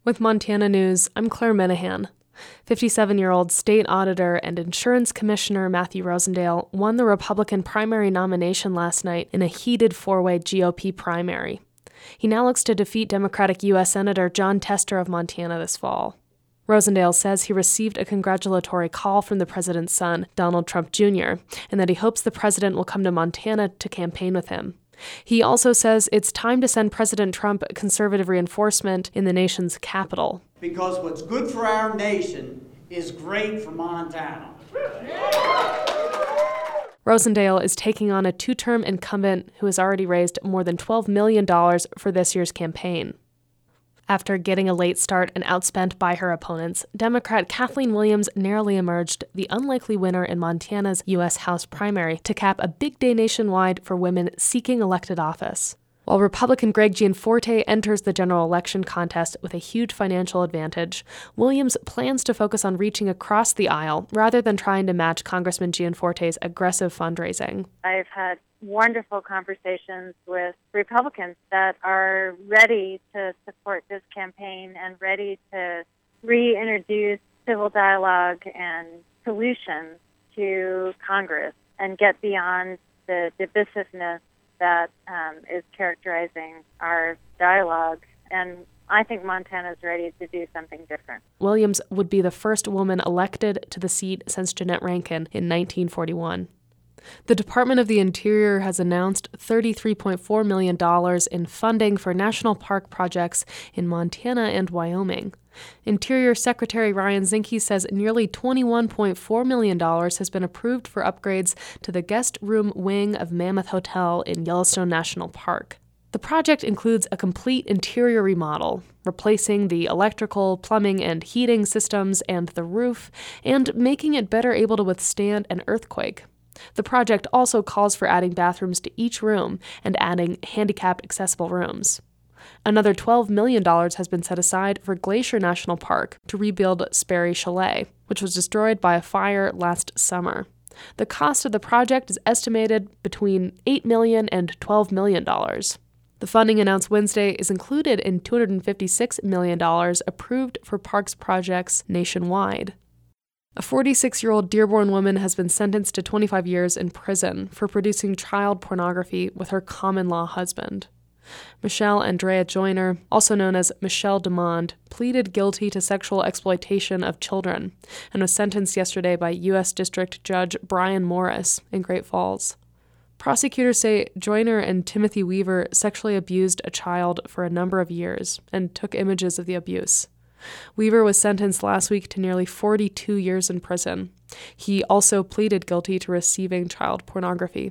With Montana News, I'm Claire Minahan. 57-year-old state auditor and insurance commissioner Matthew Rosendale won the Republican primary nomination last night in a heated four-way GOP primary. He now looks to defeat Democratic U.S. Senator Jon Tester of Montana this fall. Rosendale says he received a congratulatory call from the president's son, Donald Trump Jr., and that he hopes the president will come to Montana to campaign with him. He also says it's time to send President Trump conservative reinforcement in the nation's capital. Because what's good for our nation is great for Montana. Rosendale is taking on a two-term incumbent who has already raised more than $12 million for this year's campaign. After getting a late start and outspent by her opponents, Democrat Kathleen Williams narrowly emerged the unlikely winner in Montana's U.S. House primary to cap a big day nationwide for women seeking elected office. While Republican Greg Gianforte enters the general election contest with a huge financial advantage, Williams plans to focus on reaching across the aisle rather than trying to match Congressman Gianforte's aggressive fundraising. I've had wonderful conversations with Republicans that are ready to support this campaign and ready to reintroduce civil dialogue and solutions to Congress and get beyond the divisiveness that is characterizing our dialogue. And I think Montana's ready to do something different. Williams would be the first woman elected to the seat since Jeannette Rankin in 1941. The Department of the Interior has announced $33.4 million in funding for national park projects in Montana and Wyoming. Interior Secretary Ryan Zinke says nearly $21.4 million has been approved for upgrades to the guest room wing of Mammoth Hotel in Yellowstone National Park. The project includes a complete interior remodel, replacing the electrical, plumbing, and heating systems and the roof, and making it better able to withstand an earthquake. The project also calls for adding bathrooms to each room and adding handicapped accessible rooms. Another $12 million has been set aside for Glacier National Park to rebuild Sperry Chalet, which was destroyed by a fire last summer. The cost of the project is estimated between $8 million and $12 million. The funding announced Wednesday is included in $256 million approved for parks projects nationwide. A 46-year-old Dearborn woman has been sentenced to 25 years in prison for producing child pornography with her common-law husband. Michelle Andrea Joyner, also known as Michelle DeMond, pleaded guilty to sexual exploitation of children and was sentenced yesterday by U.S. District Judge Brian Morris in Great Falls. Prosecutors say Joyner and Timothy Weaver sexually abused a child for a number of years and took images of the abuse. Weaver was sentenced last week to nearly 42 years in prison. He also pleaded guilty to receiving child pornography.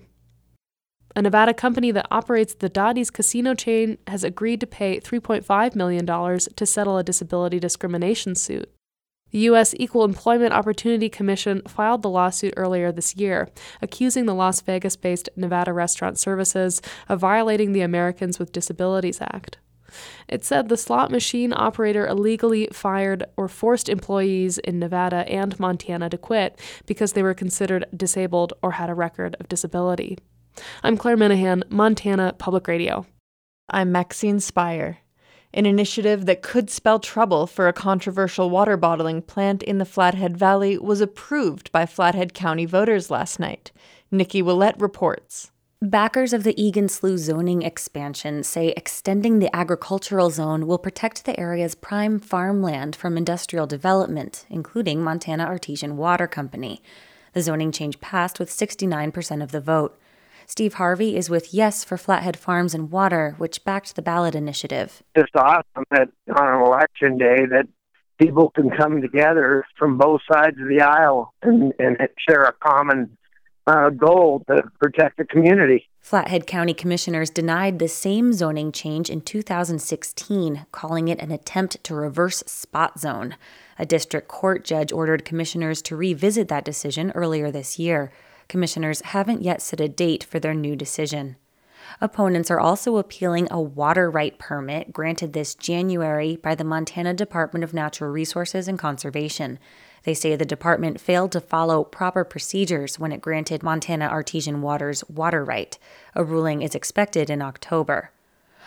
A Nevada company that operates the Dottie's casino chain has agreed to pay $3.5 million to settle a disability discrimination suit. The U.S. Equal Employment Opportunity Commission filed the lawsuit earlier this year, accusing the Las Vegas-based Nevada Restaurant Services of violating the Americans with Disabilities Act. It said the slot machine operator illegally fired or forced employees in Nevada and Montana to quit because they were considered disabled or had a record of disability. I'm Claire Minahan, Montana Public Radio. I'm Maxine Spire. An initiative that could spell trouble for a controversial water bottling plant in the Flathead Valley was approved by Flathead County voters last night. Nikki Willett reports. Backers of the Egan Slough zoning expansion say extending the agricultural zone will protect the area's prime farmland from industrial development, including Montana Artesian Water Company. The zoning change passed with 69% of the vote. Steve Harvey is with Yes for Flathead Farms and Water, which backed the ballot initiative. It's awesome that on an election day that people can come together from both sides of the aisle and share a common goal to protect the community. Flathead County commissioners denied the same zoning change in 2016, calling it an attempt to reverse spot zone. A district court judge ordered commissioners to revisit that decision earlier this year. Commissioners haven't yet set a date for their new decision. Opponents are also appealing a water right permit granted this January by the Montana Department of Natural Resources and Conservation. They say the department failed to follow proper procedures when it granted Montana Artesian Water's water right. A ruling is expected in October.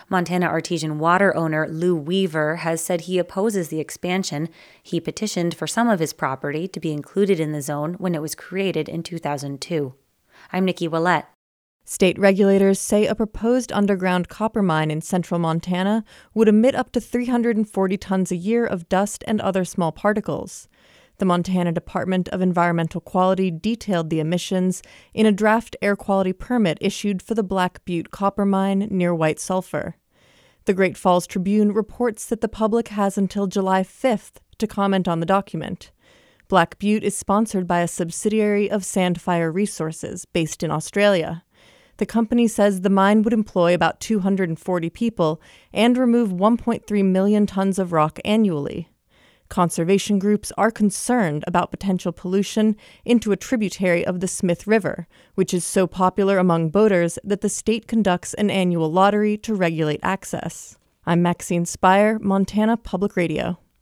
Montana Artesian Water owner Lou Weaver has said he opposes the expansion. He petitioned for some of his property to be included in the zone when it was created in 2002. I'm Nikki Willett. State regulators say a proposed underground copper mine in central Montana would emit up to 340 tons a year of dust and other small particles. The Montana Department of Environmental Quality detailed the emissions in a draft air quality permit issued for the Black Butte copper mine near White Sulphur. The Great Falls Tribune reports that the public has until July 5th to comment on the document. Black Butte is sponsored by a subsidiary of Sandfire Resources, based in Australia. The company says the mine would employ about 240 people and remove 1.3 million tons of rock annually. Conservation groups are concerned about potential pollution into a tributary of the Smith River, which is so popular among boaters that the state conducts an annual lottery to regulate access. I'm Maxine Spire, Montana Public Radio.